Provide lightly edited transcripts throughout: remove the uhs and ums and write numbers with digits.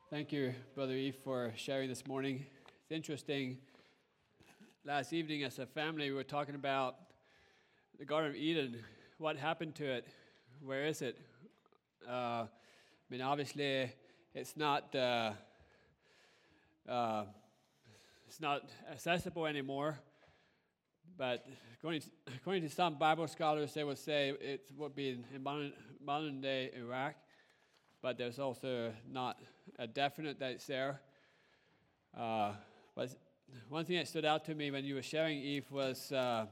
Thank you, Brother Eve, for sharing this morning. It's interesting. Last evening, as a family, we were talking about the Garden of Eden. What happened to it? Where is it? Obviously, it's not accessible anymore. But according to some Bible scholars, they would say it would be in modern day Iraq. But there's also not a definite that it's there. But one thing that stood out to me when you were sharing, Eve, was the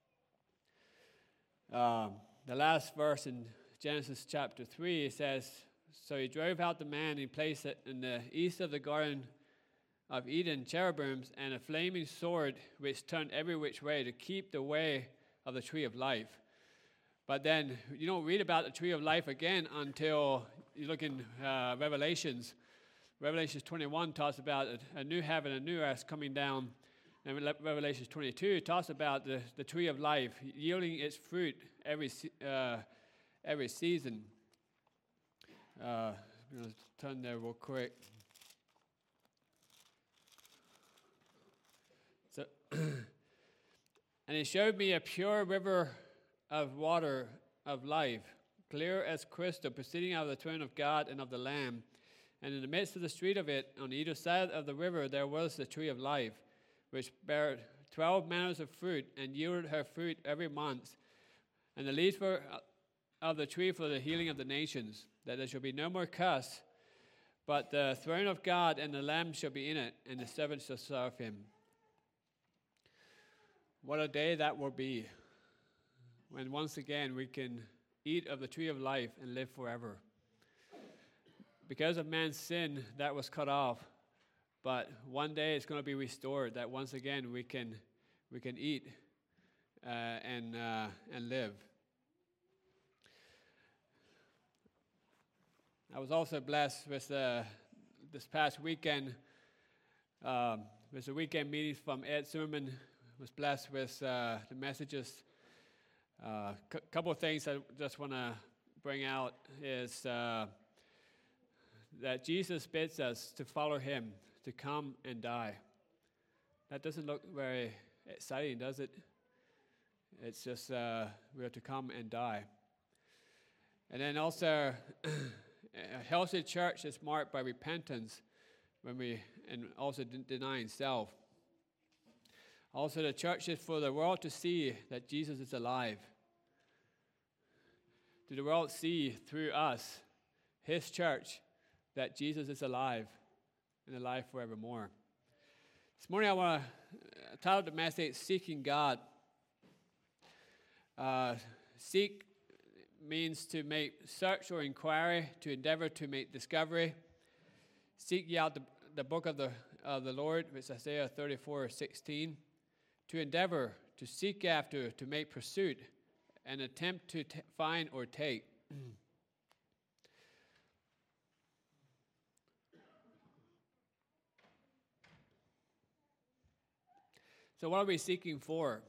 last verse in Genesis chapter 3. It says, "So he drove out the man, and he placed it in the east of the Garden of Eden cherubims and a flaming sword which turned every which way to keep the way of the tree of life." But then you don't read about the tree of life again until you look in Revelations. Revelations 21 talks about a new heaven, a new earth coming down. And Revelations 22 talks about the tree of life yielding its fruit every season. I'm going to turn there real quick. So, and he showed me a pure river of water of life, clear as crystal, proceeding out of the throne of God and of the Lamb. And in the midst of the street of it, on either side of the river, there was the tree of life, which bare 12 manners of fruit, and yielded her fruit every month. And the leaves were of the tree for the healing of the nations, that there shall be no more curse, but the throne of God and the Lamb shall be in it, and the servants shall serve him. What a day that will be, when once again we can eat of the tree of life and live forever. Because of man's sin, that was cut off, but one day it's going to be restored, that once again we can eat and live. I was also blessed with this past weekend, with the weekend meetings from Ed Zimmerman. Was blessed with the messages. Couple of things I just want to bring out is that Jesus bids us to follow him, to come and die. That doesn't look very exciting, does it? It's just we are to come and die. And then also, a healthy church is marked by repentance and also denying self. Also, the church is for the world to see that Jesus is alive. To the world see through us, his church, that Jesus is alive and alive forevermore. This morning I want to title the message, Seeking God. Seek means to make search or inquiry, to endeavor to make discovery. Seek ye out the book of the Lord, which is Isaiah 34:16. To endeavor, to seek after, to make pursuit, and attempt to find or take. So what are we seeking for?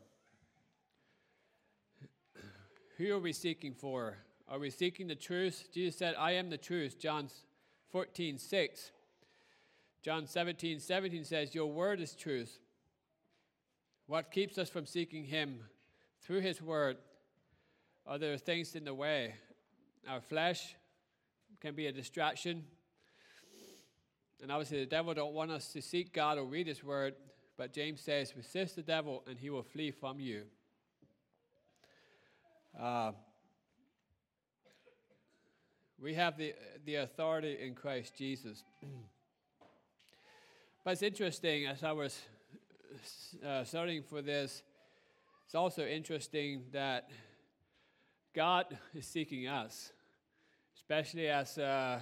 Who are we seeking for? Are we seeking the truth? Jesus said, "I am the truth," John 14:6. John 17:17 says, "Your word is truth." What keeps us from seeking him through his word? Are there things in the way? Our flesh can be a distraction. And obviously the devil don't want us to seek God or read his word. But James says, resist the devil and he will flee from you. We have the authority in Christ Jesus. But it's interesting, as I was studying for this, it's also interesting that God is seeking us, especially as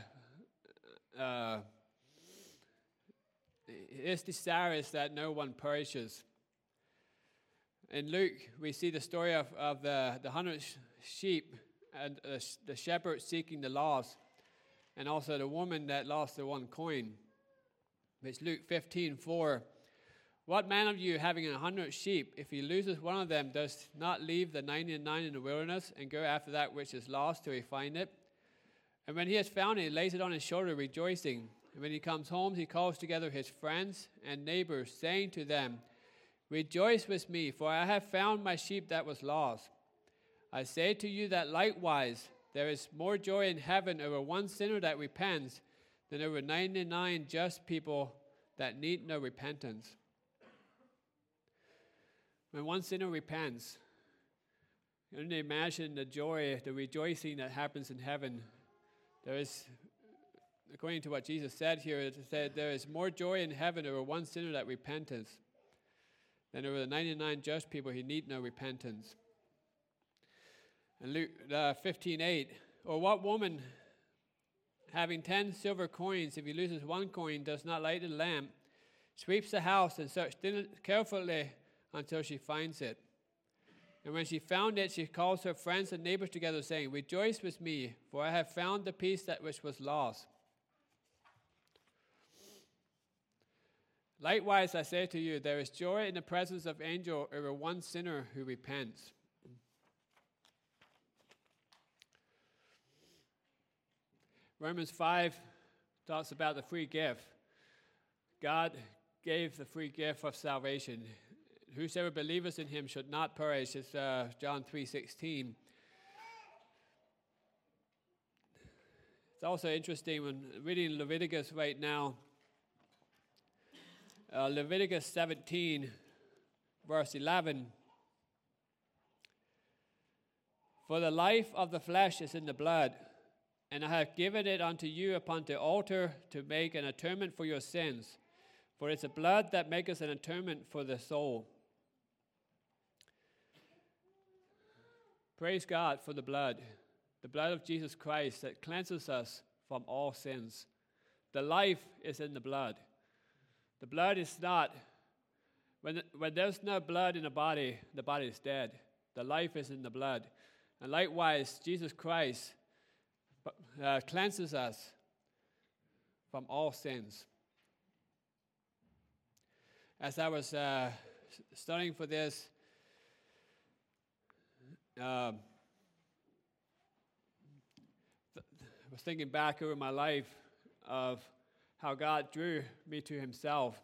his desire is that no one perishes. In Luke, we see the story of the 100 sheep and the shepherd seeking the lost, and also the woman that lost the one coin. It's Luke 15:4. What man of you, having 100 sheep, if he loses one of them, does not leave the 99 in the wilderness and go after that which is lost till he find it? And when he has found it, he lays it on his shoulder, rejoicing. And when he comes home, he calls together his friends and neighbors, saying to them, "Rejoice with me, for I have found my sheep that was lost. I say to you that likewise there is more joy in heaven over one sinner that repents than over 99 just people that need no repentance." When one sinner repents, you can imagine the joy, the rejoicing that happens in heaven. There is, according to what Jesus said here, it said there is more joy in heaven over one sinner that repenteth than over the 99 just people who need no repentance. And Luke 15:8, or what woman having 10 silver coins, if he loses one coin, does not light the lamp, sweeps the house and searches carefully until she finds it. And when she found it, she calls her friends and neighbors together, saying, "Rejoice with me, for I have found the piece that which was lost." Likewise, I say to you, there is joy in the presence of angels over one sinner who repents. Romans 5 talks about the free gift. God gave the free gift of salvation. Whosoever believeth in him should not perish. It's John 3:16. It's also interesting when reading Leviticus right now. Leviticus 17, verse 11. For the life of the flesh is in the blood, and I have given it unto you upon the altar to make an atonement for your sins. For it's the blood that maketh an atonement for the soul. Praise God for the blood of Jesus Christ that cleanses us from all sins. The life is in the blood. The blood is not, when there's no blood in the body is dead. The life is in the blood. And likewise, Jesus Christ cleanses us from all sins. As I was studying for this, I was thinking back over my life of how God drew me to himself.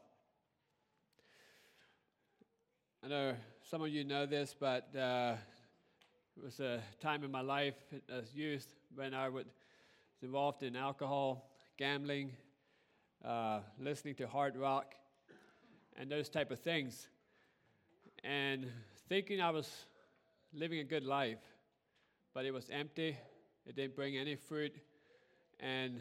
I know some of you know this, but it was a time in my life as youth when I was involved in alcohol, gambling, listening to hard rock, and those type of things, and thinking I was living a good life, but it was empty. It didn't bring any fruit, and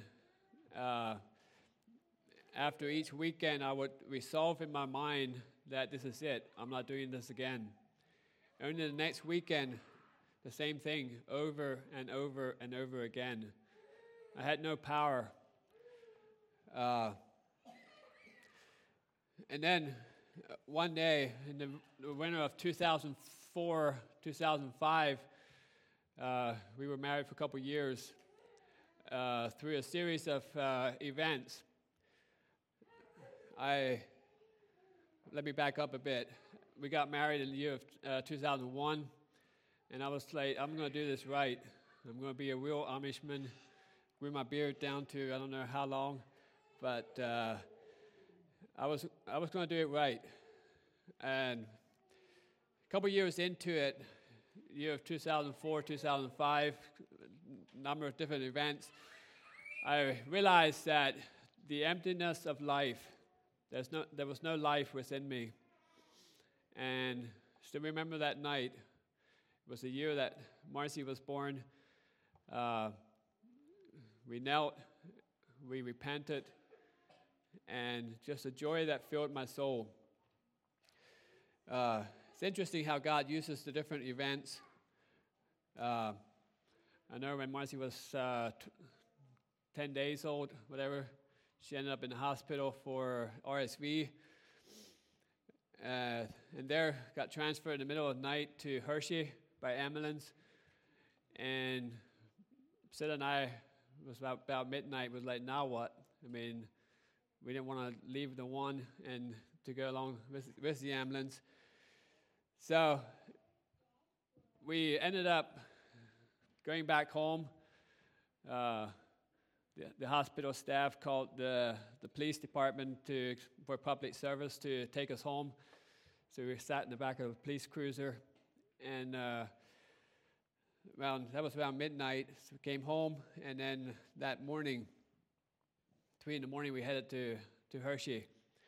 after each weekend, I would resolve in my mind that this is it. I'm not doing this again. Only the next weekend, the same thing over and over and over again. I had no power. And then one day, in the winter of 2004, 2005, we were married for a couple years through a series of events. Let me back up a bit. We got married in the year of 2001, and I was like, I'm going to do this right. I'm going to be a real Amishman, grew my beard down to I don't know how long, but I was going to do it right. And a couple years into it, year of 2004, 2005, number of different events, I realized that the emptiness of life, there was no life within me. And still remember that night. It was the year that Marcy was born. We knelt, we repented, and just the joy that filled my soul. It's interesting how God uses the different events. I know when Marcy was 10 days old, whatever, she ended up in the hospital for RSV. And there got transferred in the middle of the night to Hershey by ambulance. And Sid and I, it was about midnight, was like, now what? I mean, we didn't want to leave the one and to go along with the ambulance. So we ended up going back home. the hospital staff called the police department for public service to take us home. So we sat in the back of a police cruiser, and that was around midnight. So we came home, and then that morning, 3 a.m, we headed to Hershey.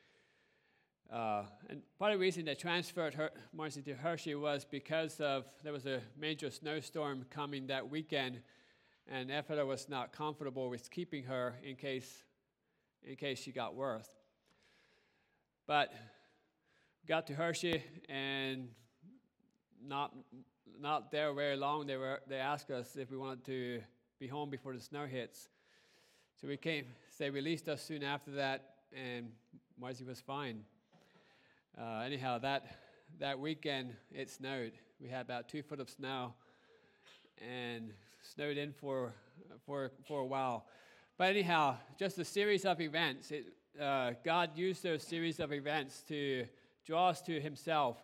And part of the reason they transferred Marcy to Hershey was because there was a major snowstorm coming that weekend, and Ephrata was not comfortable with keeping her in case she got worse. But got to Hershey, and not there very long. They asked us if we wanted to be home before the snow hits. So we came. They released us soon after that, and Marcy was fine. Anyhow, that weekend it snowed. We had about 2 foot of snow, and snowed in for a while. But anyhow, just a series of events. God used those series of events to draw us to Himself,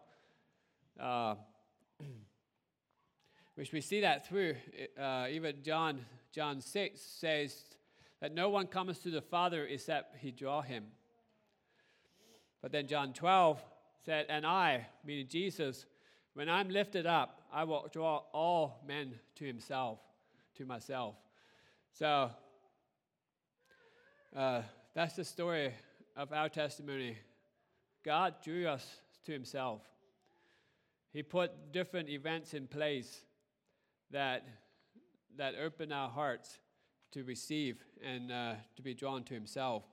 which we see that through. Even John 6 says that no one comes to the Father except He draw him. But then John 12 said, and I, meaning Jesus, when I'm lifted up, I will draw all men to myself. So that's the story of our testimony. God drew us to Himself. He put different events in place that open our hearts to receive and to be drawn to Himself.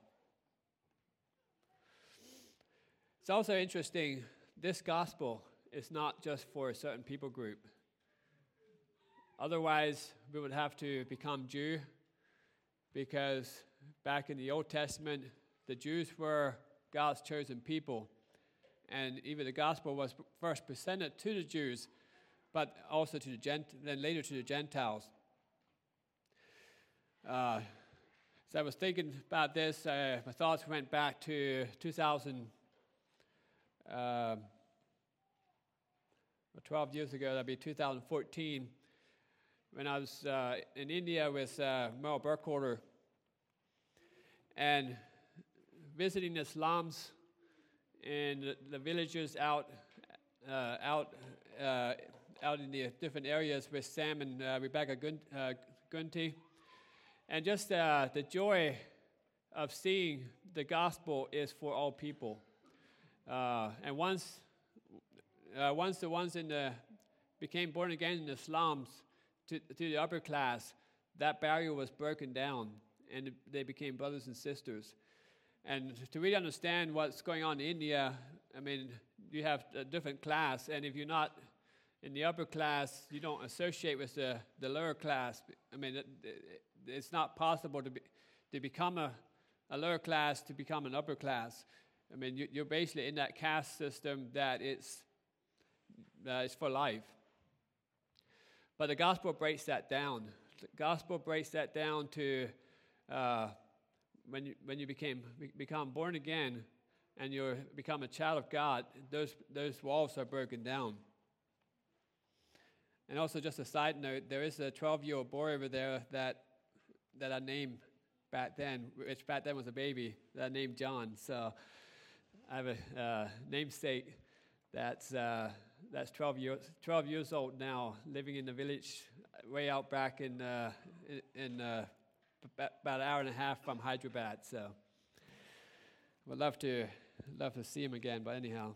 It's also interesting, this gospel is not just for a certain people group. Otherwise, we would have to become Jew, because back in the Old Testament, the Jews were God's chosen people. And even the gospel was first presented to the Jews, but also to then later to the Gentiles. So I was thinking about this. My thoughts went back to 12 years ago. That'd be 2014, when I was in India with Merle Burkholder, and visiting the slums in the villages out in the different areas with Sam and Rebecca Gunty. And just the joy of seeing the gospel is for all people. And once the ones became born again in the slums to the upper class, that barrier was broken down, and they became brothers and sisters. And to really understand what's going on in India, I mean, you have a different class, and if you're not in the upper class, you don't associate with the lower class. I mean, it's not possible to become a lower class to become an upper class. I mean, you're basically in that caste system that it's for life. But the gospel breaks that down. The gospel breaks that down to when you become born again and you become a child of God, those walls are broken down. And also, just a side note, there is a 12-year-old boy over there that I named back then, which back then was a baby, that I named John. So I have a namesake that's 12 years old now, living in the village way out back in about an hour and a half from Hyderabad. So would love to see him again. But anyhow,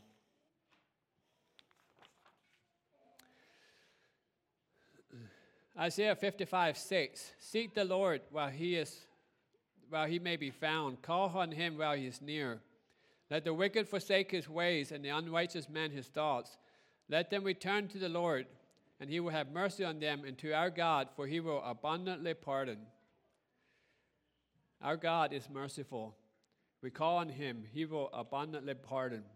Isaiah 55:6. Seek the Lord while he may be found. Call on Him while He is near. Let the wicked forsake his ways, and the unrighteous man his thoughts. Let them return to the Lord, and He will have mercy on them, and to our God, for He will abundantly pardon. Our God is merciful. We call on Him, He will abundantly pardon.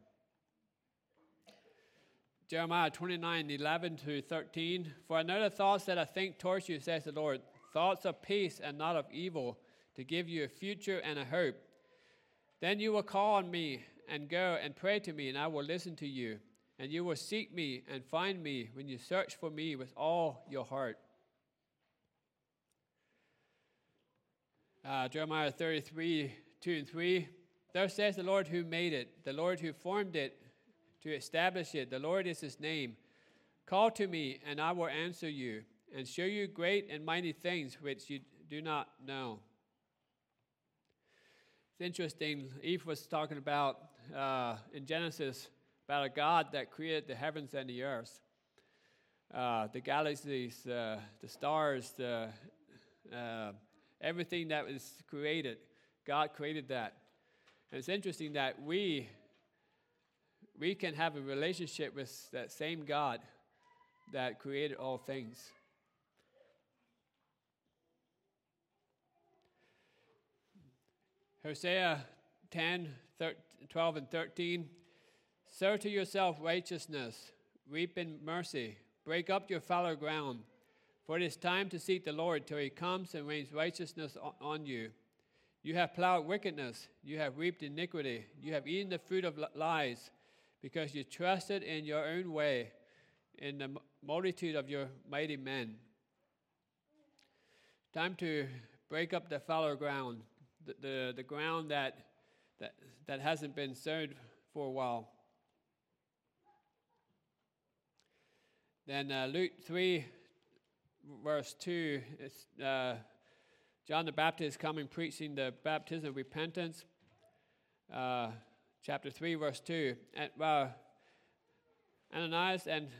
Jeremiah 29:11-13. For I know the thoughts that I think towards you, says the Lord, thoughts of peace and not of evil, to give you a future and a hope. Then you will call on me and go and pray to me, and I will listen to you. And you will seek me and find me when you search for me with all your heart. Jeremiah 33, 2 and 3. Thus says the Lord who made it, the Lord who formed it to establish it. The Lord is his name. Call to me, and I will answer you, and show you great and mighty things which you do not know. It's interesting, Eve was talking about in Genesis about a God that created the heavens and the earth, the galaxies, the stars, everything that was created. God created that. And it's interesting that we can have a relationship with that same God that created all things. Hosea 10, 12 and 13. Sow to yourself righteousness, reap in mercy, break up your fallow ground. For it is time to seek the Lord till he comes and rains righteousness on you. You have plowed wickedness, you have reaped iniquity, you have eaten the fruit of lies, because you trusted in your own way, in the multitude of your mighty men. Time to break up the fallow ground, the ground that hasn't been sowed for a while. Then Luke 3, verse 2, it's John the Baptist coming preaching the baptism of repentance. Chapter 3, verse 2. Ananias and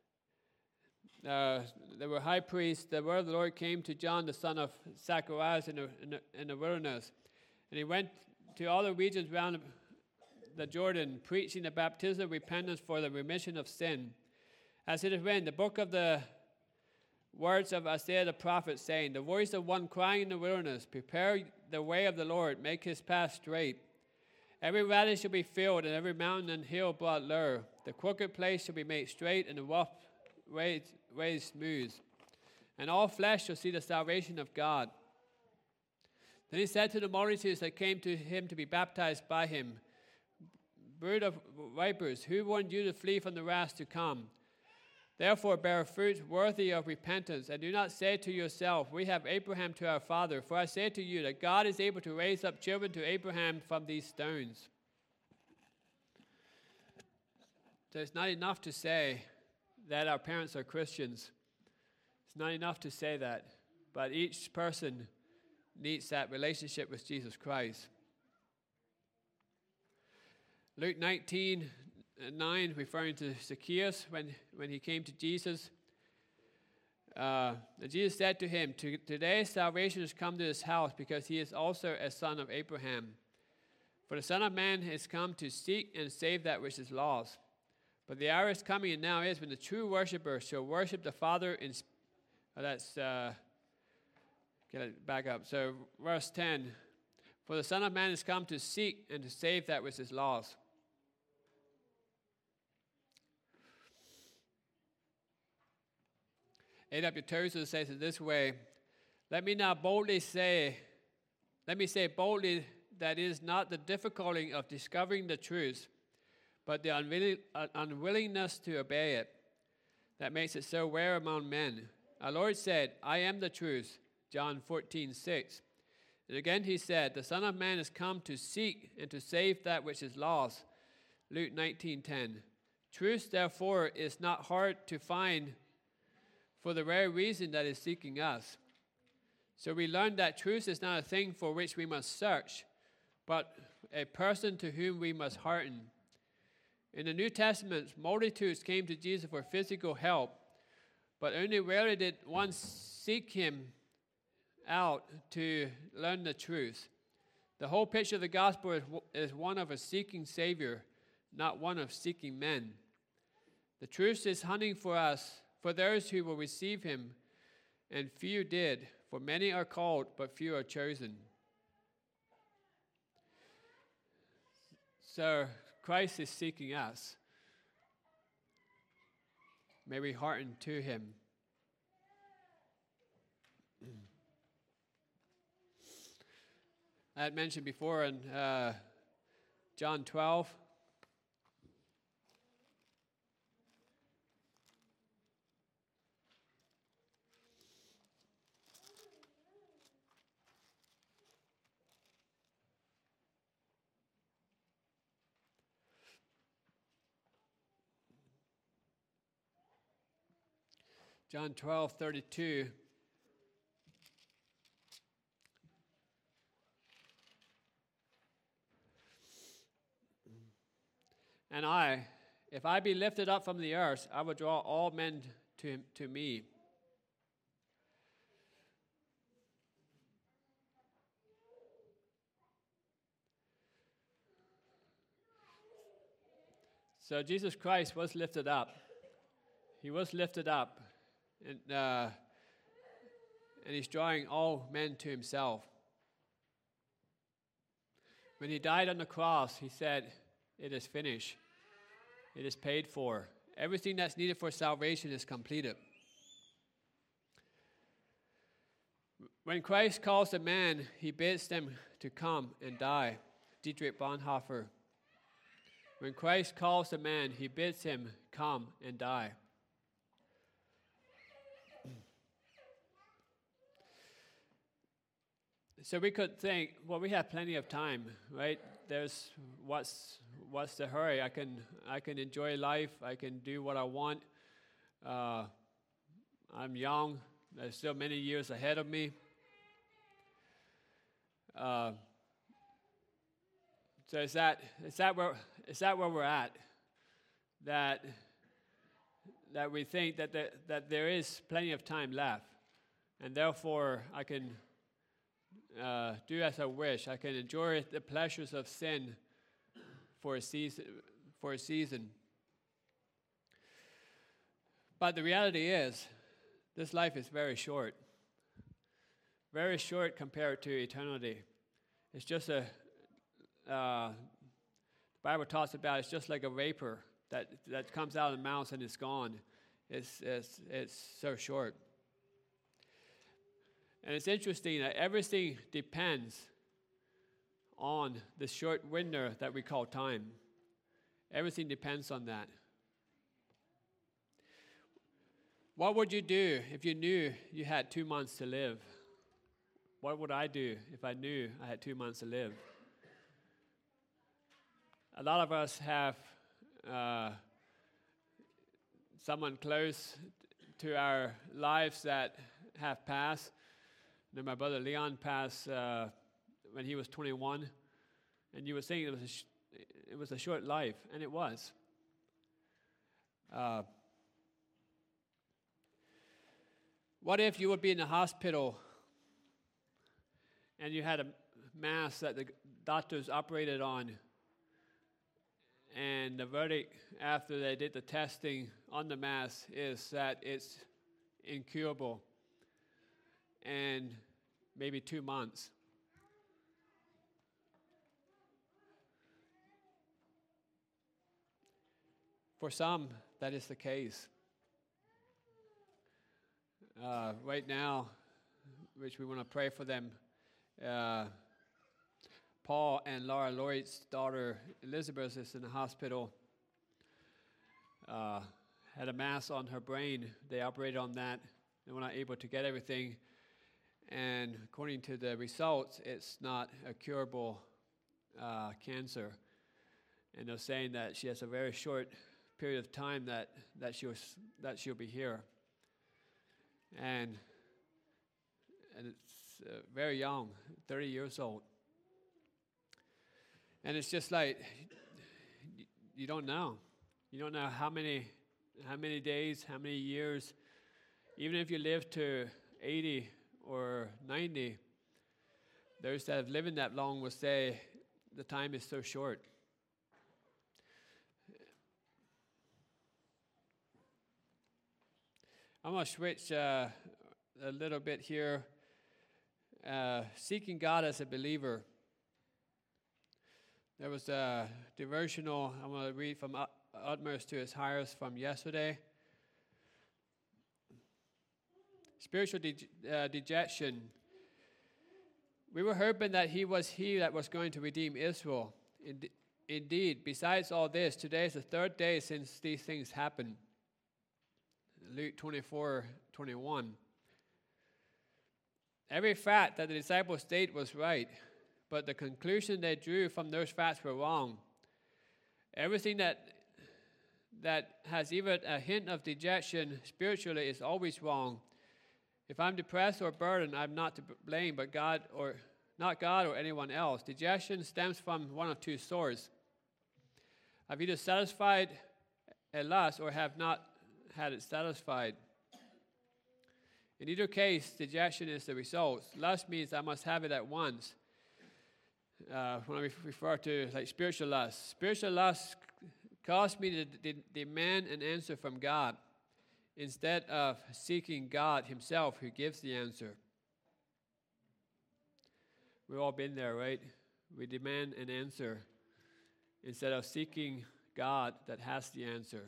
there were high priests. The word of the Lord came to John, the son of Zacharias, in the wilderness. And he went to all the regions round the Jordan, preaching the baptism of repentance for the remission of sin. As it is written, the book of the words of Isaiah the prophet, saying, the voice of one crying in the wilderness, prepare the way of the Lord, make his path straight. Every valley shall be filled, and every mountain and hill brought low. The crooked place shall be made straight, and the rough ways smooth. And all flesh shall see the salvation of God. Then he said to the multitudes that came to him to be baptized by him, brood of vipers, who warned you to flee from the wrath to come? Therefore bear fruit worthy of repentance, and do not say to yourself, we have Abraham to our father. For I say to you that God is able to raise up children to Abraham from these stones. So it's not enough to say that our parents are Christians. It's not enough to say that. But each person needs that relationship with Jesus Christ. Luke 19:9, referring to Zacchaeus when he came to Jesus. And Jesus said to him, today salvation has come to this house, because he is also a son of Abraham. For the Son of Man has come to seek and save that which is lost. But the hour is coming, and now is, when the true worshiper shall worship the Father in get it back up. So verse 10, for the Son of Man has come to seek and to save that which is lost. A.W. Tozer says it this way, let me say boldly that it is not the difficulty of discovering the truth, but the unwillingness to obey it that makes it so rare among men. Our Lord said, I am the truth, John 14:6. And again he said, the Son of Man has come to seek and to save that which is lost, Luke 19:10. Truth, therefore, is not hard to find, for the very reason that is seeking us. So we learn that truth is not a thing for which we must search, but a person to whom we must hearken. In the New Testament, multitudes came to Jesus for physical help, but only rarely did one seek him out to learn the truth. The whole picture of the gospel is one of a seeking Savior, not one of seeking men. The truth is hunting for us, for those who will receive him, and few did, for many are called, but few are chosen. So Christ is seeking us. May we hearken to him. I had mentioned before in John 12, John 12:32. And I, if I be lifted up from the earth, I will draw all men to me. So Jesus Christ was lifted up. He was lifted up, and he's drawing all men to himself. When he died on the cross, he said, "It is finished. It is paid for. Everything that's needed for salvation is completed." When Christ calls a man, he bids them to come and die. Dietrich Bonhoeffer. When Christ calls a man, he bids him come and die. So we could think, well, we have plenty of time, right? There's what's the hurry? I can enjoy life. I can do what I want. I'm young. There's still many years ahead of me. So is that where we're at? That we think that there is plenty of time left, and therefore I can do as I wish. I can enjoy the pleasures of sin for a season. But the reality is, this life is very short. Very short compared to eternity. It's just the Bible talks about it's just like a vapor that comes out of the mouth and it's gone. It's so short. And it's interesting that everything depends on the short window that we call time. Everything depends on that. What would you do if you knew you had 2 months to live? What would I do if I knew I had 2 months to live? A lot of us have someone close to our lives that have passed. Then my brother Leon passed when he was 21, and you were saying it was a short life, and it was. What if you would be in the hospital and you had a mass that the doctors operated on, and the verdict after they did the testing on the mass is that it's incurable and maybe 2 months? For some, that is the case. Right now, which we want to pray for them, Paul and Laura Lloyd's daughter Elizabeth is in the hospital. Had a mass on her brain. They operated on that. They were not able to get everything. And according to the results, it's not a curable cancer. And they're saying that she has a very short period of time that she'll be here. And it's very young, 30 years old. And it's just like, you don't know. You don't know how many days, how many years. Even if you live to 80 or 90, those that have lived that long will say the time is so short. I'm going to switch a little bit here. Seeking God as a believer. There was a devotional I'm going to read from utmost to his highest from yesterday. Spiritual dejection. We were hoping that he that was going to redeem Israel. Indeed, besides all this, today is the third day since these things happened. Luke 24:21. Every fact that the disciples stated was right, but the conclusion they drew from those facts were wrong. Everything that that has even a hint of dejection spiritually is always wrong. If I'm depressed or burdened, I'm not to blame, but not God or anyone else. Dejection stems from one of two sources. I've either satisfied a lust or have not had it satisfied. In either case, dejection is the result. Lust means I must have it at once. When I refer to like spiritual lust caused me to demand an answer from God instead of seeking God himself who gives the answer. We've all been there, right? We demand an answer instead of seeking God that has the answer.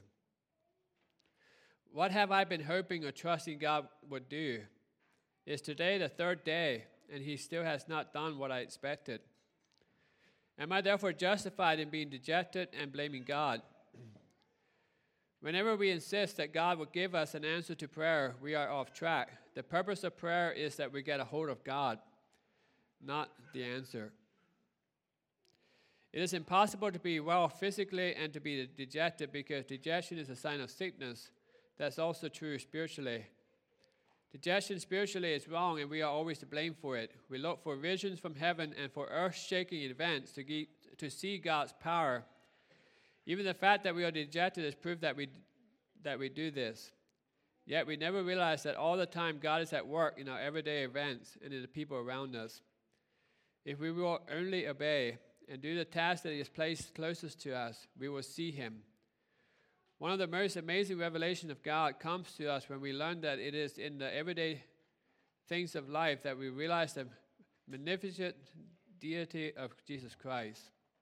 What have I been hoping or trusting God would do? Is today the third day, and he still has not done what I expected? Am I therefore justified in being dejected and blaming God? Whenever we insist that God will give us an answer to prayer, we are off track. The purpose of prayer is that we get a hold of God, not the answer. It is impossible to be well physically and to be dejected because dejection is a sign of sickness. That's also true spiritually. Dejection spiritually is wrong, and we are always to blame for it. We look for visions from heaven and for earth-shaking events to see God's power. Even the fact that we are dejected is proof that we do this. Yet we never realize that all the time God is at work in our everyday events and in the people around us. If we will only obey and do the task that he has placed closest to us, we will see him. One of the most amazing revelations of God comes to us when we learn that it is in the everyday things of life that we realize the magnificent deity of Jesus Christ.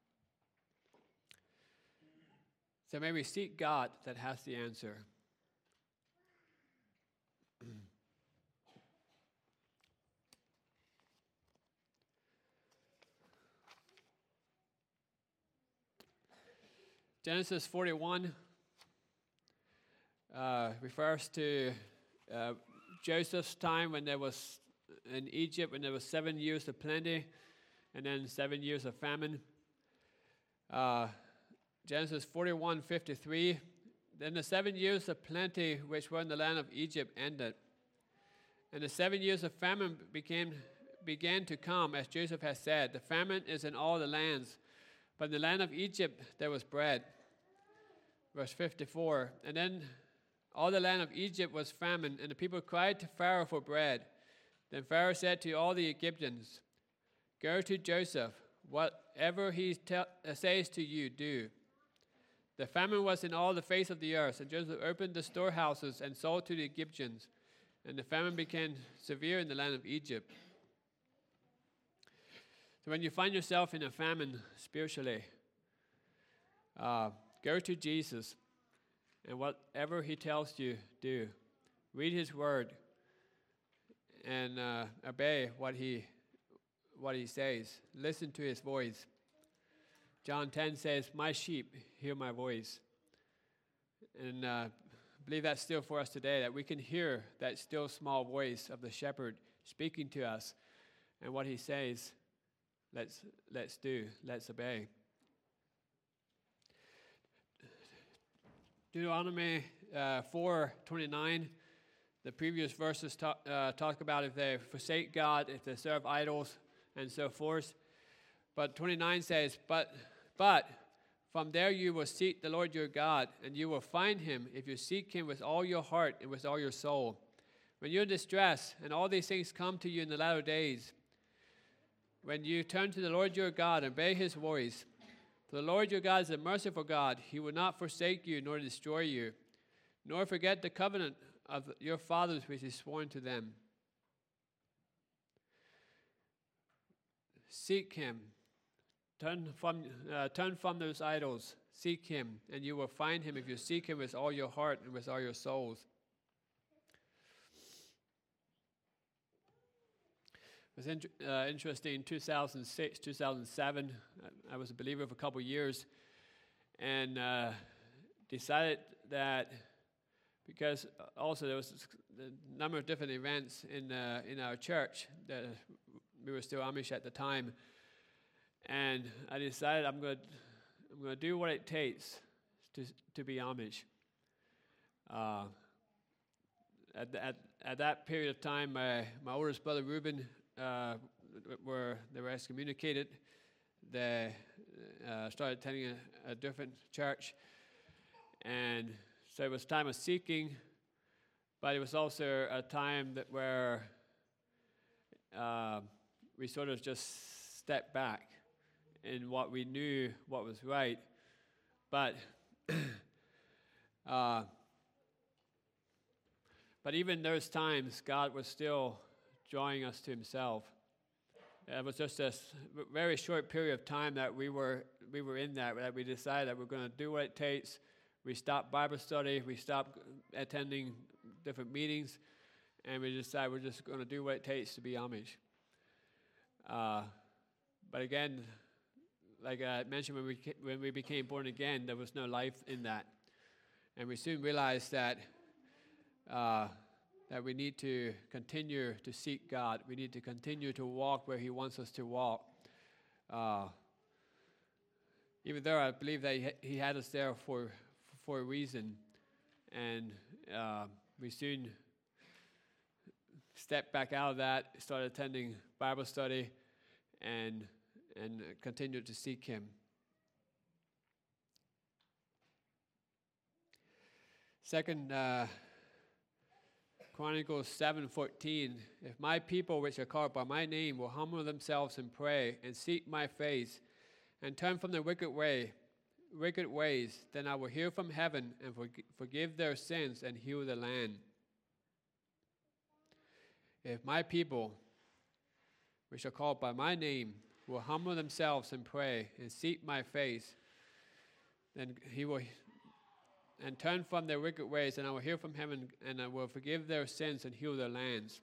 So may we seek God that has the answer. Genesis 41 refers to Joseph's time when there was in Egypt, when there was 7 years of plenty and then 7 years of famine. Genesis 41:53. Then the 7 years of plenty which were in the land of Egypt ended, and the 7 years of famine began to come, as Joseph has said. The famine is in all the lands, but in the land of Egypt there was bread. Verse 54. And then all the land of Egypt was famine, and the people cried to Pharaoh for bread. Then Pharaoh said to all the Egyptians, "Go to Joseph, whatever he says to you, do." The famine was in all the face of the earth, and Joseph opened the storehouses and sold to the Egyptians, and the famine became severe in the land of Egypt. So when you find yourself in a famine spiritually, go to Jesus, and whatever he tells you, do. Read his word and obey what he says. Listen to his voice. John 10 says, "My sheep hear my voice." And I believe that's still for us today, that we can hear that still small voice of the shepherd speaking to us. And what he says, let's do, let's obey. Deuteronomy 4:29, the previous verses talk about if they forsake God, if they serve idols, and so forth. But 29 says, But from there you will seek the Lord your God, and you will find him if you seek him with all your heart and with all your soul. When you're in distress, and all these things come to you in the latter days, when you turn to the Lord your God and obey his voice, for the Lord your God is a merciful God. He will not forsake you nor destroy you, nor forget the covenant of your fathers which he sworn to them. Seek him. Turn from those idols. Seek him, and you will find him if you seek him with all your heart and with all your souls. It was interesting, 2006, 2007, I was a believer for a couple of years, and decided that, because also there was a number of different events in our church, that we were still Amish at the time, and I decided I'm going to do what it takes to be Amish. At that period of time, my oldest brother Reuben, they were excommunicated. They started attending a different church, and so it was a time of seeking, but it was also a time that where we sort of just stepped back in what we knew what was right, but even those times, God was still drawing us to Himself. It was just a very short period of time that we were in that we decided that we're going to do what it takes. We stopped Bible study, we stopped attending different meetings, and we decided we're just going to do what it takes to be Amish. But again, like I mentioned, when we became born again, there was no life in that, and we soon realized that we need to continue to seek God. We need to continue to walk where He wants us to walk. Even though I believe that He had us there for a reason, and we soon stepped back out of that, started attending Bible study, and continued to seek Him. Second Chronicles 7:14, if my people which are called by my name will humble themselves and pray and seek my face and turn from their wicked ways, then I will hear from heaven and forgive their sins and heal the land. If my people which are called by my name will humble themselves and pray and seek my face, then He will and turn from their wicked ways, and I will hear from heaven, and I will forgive their sins and heal their lands.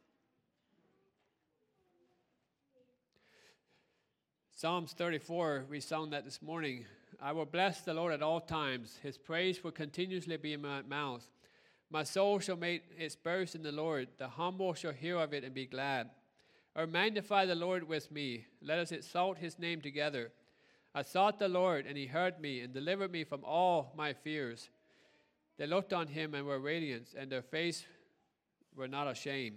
Psalms 34, we sung that this morning. I will bless the Lord at all times. His praise will continuously be in my mouth. My soul shall make its boast in the Lord. The humble shall hear of it and be glad. O magnify the Lord with me. Let us exalt His name together. I sought the Lord, and He heard me and delivered me from all my fears. They looked on Him and were radiant, and their face were not ashamed.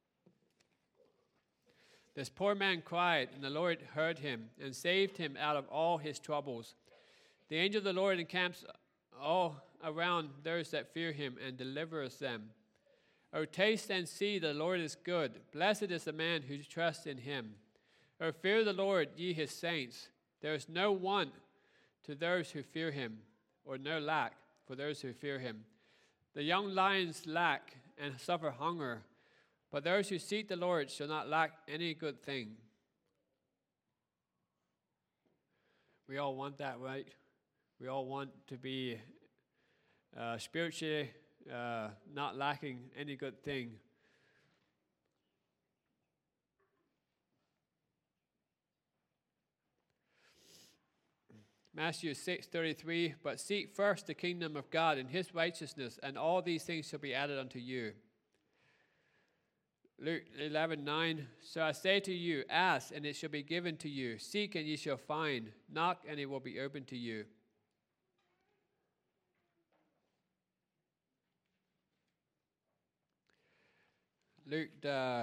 This poor man cried, and the Lord heard him and saved him out of all his troubles. The angel of the Lord encamps all around those that fear Him and delivers them. O taste and see the Lord is good. Blessed is the man who trusts in Him. O fear the Lord, ye His saints. There is no want to those who fear Him, or no lack for those who fear Him. The young lions lack and suffer hunger, but those who seek the Lord shall not lack any good thing. We all want that, right? We all want to be spiritually not lacking any good thing. Matthew 6:33, but seek first the kingdom of God and His righteousness, and all these things shall be added unto you. Luke 11:9, so I say to you, ask, and it shall be given to you. Seek, and ye shall find. Knock, and it will be opened to you. Luke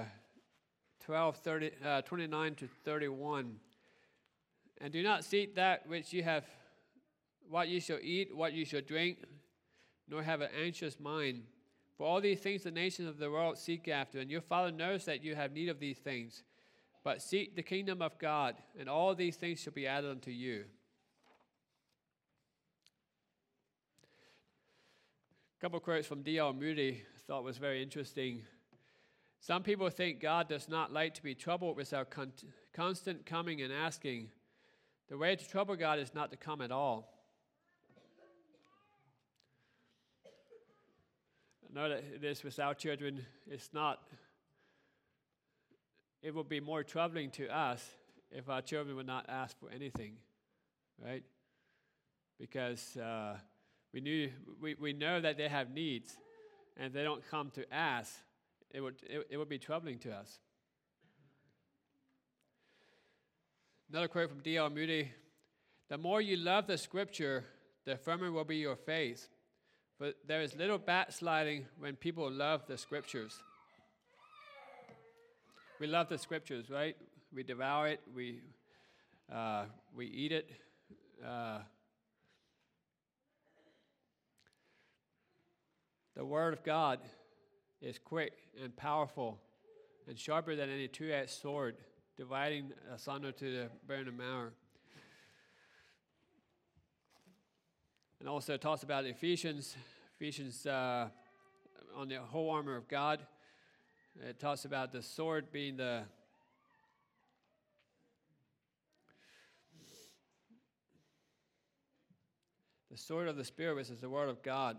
29 to 31. And do not seek that which you have, what you shall eat, what you shall drink, nor have an anxious mind. For all these things the nations of the world seek after, and your Father knows that you have need of these things. But seek the kingdom of God, and all these things shall be added unto you. A couple quotes from D.L. Moody I thought was very interesting. Some people think God does not like to be troubled with our constant coming and asking. The way to trouble God is not to come at all. I know that it is with our children. It would be more troubling to us if our children would not ask for anything, right? Because we know that they have needs, and if they don't come to ask, it would be troubling to us. Another quote from D.L. Moody, the more you love the Scripture, the firmer will be your faith. For there is little backsliding when people love the Scriptures. We love the Scriptures, right? We devour it. We eat it. The Word of God is quick and powerful and sharper than any two-edged sword, dividing asunder to the bone and marrow. And also it talks about Ephesians on the whole armor of God. It talks about the sword being the sword of the Spirit, which is the Word of God.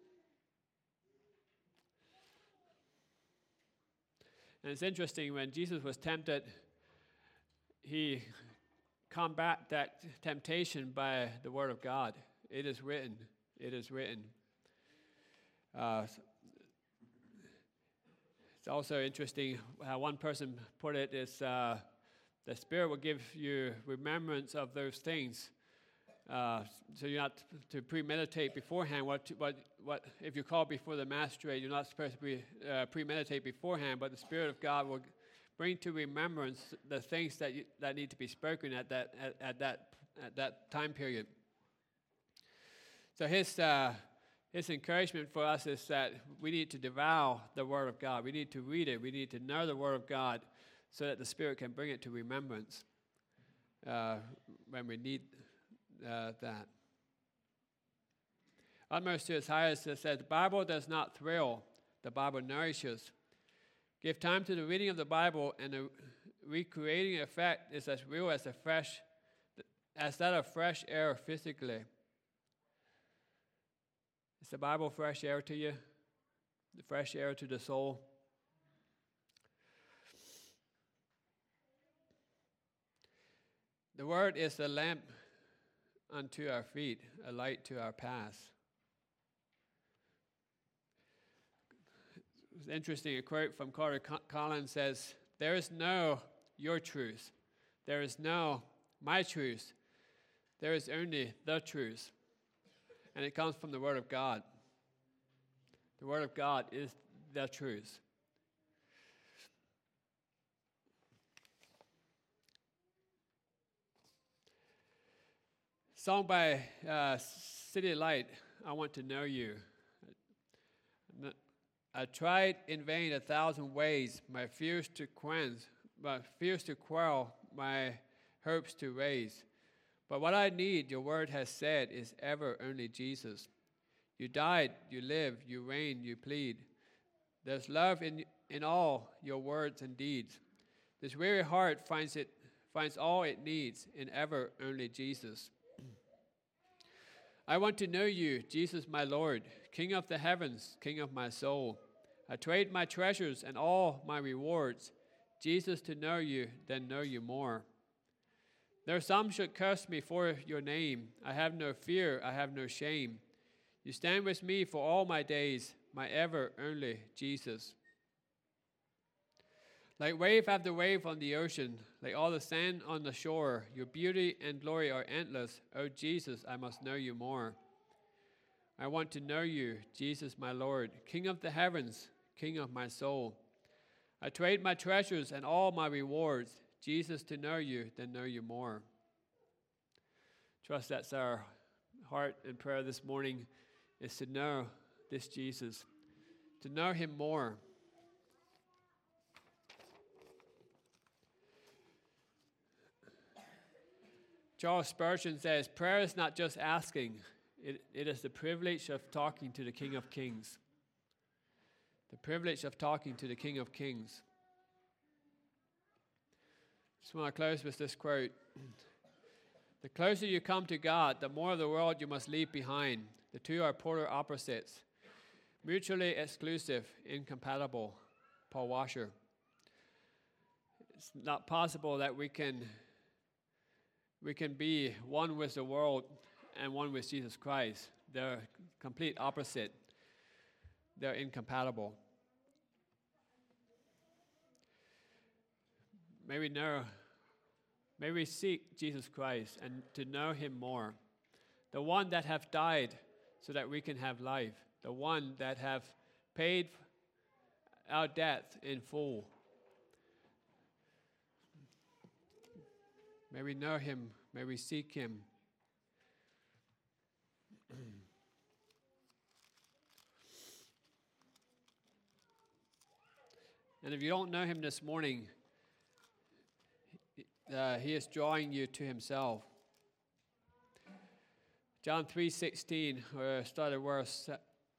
And it's interesting, when Jesus was tempted, he combat that temptation by the Word of God. It is written. It is written. It's also interesting how one person put it is the Spirit will give you remembrance of those things. So you're not to premeditate beforehand. What if you're called before the magistrate, you're not supposed to premeditate beforehand, but the Spirit of God will bring to remembrance the things that need to be spoken at that time period. So his encouragement for us is that we need to devour the Word of God. We need to read it. We need to know the Word of God so that the Spirit can bring it to remembrance when we need that. Utmost to its highest, it says, the Bible does not thrill, the Bible nourishes. Give time to the reading of the Bible, and the recreating effect is as real as that of fresh air physically. Is the Bible fresh air to you? The fresh air to the soul? The Word is a lamp unto our feet, a light to our path. It's interesting, a quote from Carter Collins says, there is no your truth. There is no my truth. There is only the truth. And it comes from the Word of God. The Word of God is the truth. Song by City Light, I Want to Know You. I tried in vain 1,000 ways, my fears to quell, my hopes to raise. But what I need, your word has said, is ever only Jesus. You died, you live, you reign, you plead. There's love in all your words and deeds. This weary heart finds all it needs in ever only Jesus. I want to know you, Jesus my Lord, King of the heavens, King of my soul. I trade my treasures and all my rewards, Jesus, to know you, then know you more. Though some should curse me for your name, I have no fear, I have no shame. You stand with me for all my days, my ever only Jesus. Like wave after wave on the ocean, like all the sand on the shore, your beauty and glory are endless. Oh, Jesus, I must know you more. I want to know you, Jesus, my Lord, King of the heavens, King of my soul. I trade my treasures and all my rewards, Jesus, to know you, then know you more. Trust that's our heart and prayer this morning, is to know this Jesus, to know him more. Charles Spurgeon says, prayer is not just asking, it is the privilege of talking to the King of Kings. The privilege of talking to the King of Kings. Just want to close with this quote. The closer you come to God, the more of the world you must leave behind. The two are polar opposites, mutually exclusive, incompatible. Paul Washer. It's not possible that we can be one with the world and one with Jesus Christ. They're complete opposite. They're incompatible. May we seek Jesus Christ and to know him more. the one that hath died so that we can have life, the one that hath paid our debt in full. May we know him, may we seek him. And if you don't know him this morning, he is drawing you to himself. John 3:16, or start at verse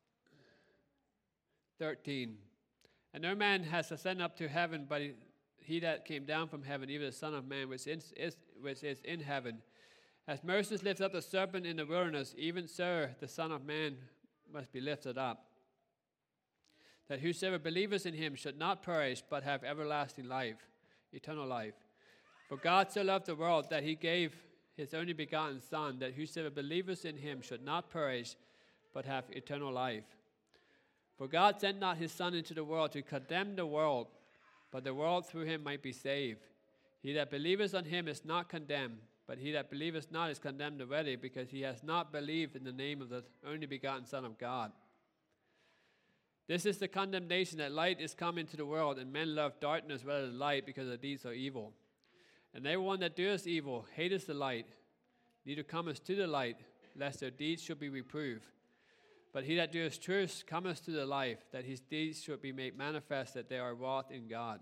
13. And no man has ascended up to heaven, but he that came down from heaven, even the Son of Man, which is in heaven. As Moses lifted up the serpent in the wilderness, even so the Son of Man must be lifted up, that whosoever believeth in him should not perish, but have everlasting life, eternal life. For God so loved the world that he gave his only begotten Son, that whosoever believeth in him should not perish, but have eternal life. For God sent not his Son into the world to condemn the world, but the world through him might be saved. He that believeth on him is not condemned, but he that believeth not is condemned already, because he has not believed in the name of the only begotten Son of God. This is the condemnation, that light is come into the world, and men love darkness rather than light, because their deeds are evil. And everyone that doeth evil hateth the light, neither cometh to the light, lest their deeds should be reproved. But he that doeth truth cometh to the life, that his deeds should be made manifest, that they are wrought in God.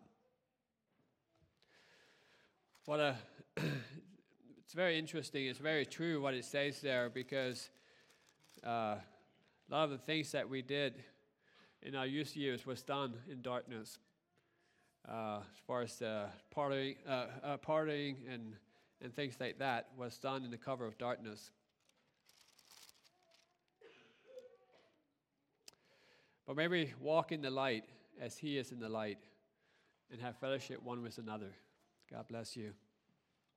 It's very interesting. It's very true what it says there, because a lot of the things that we did in our youth years was done in darkness. As far as partying and things like that was done in the cover of darkness. But may we walk in the light as he is in the light, and have fellowship one with another. God bless you.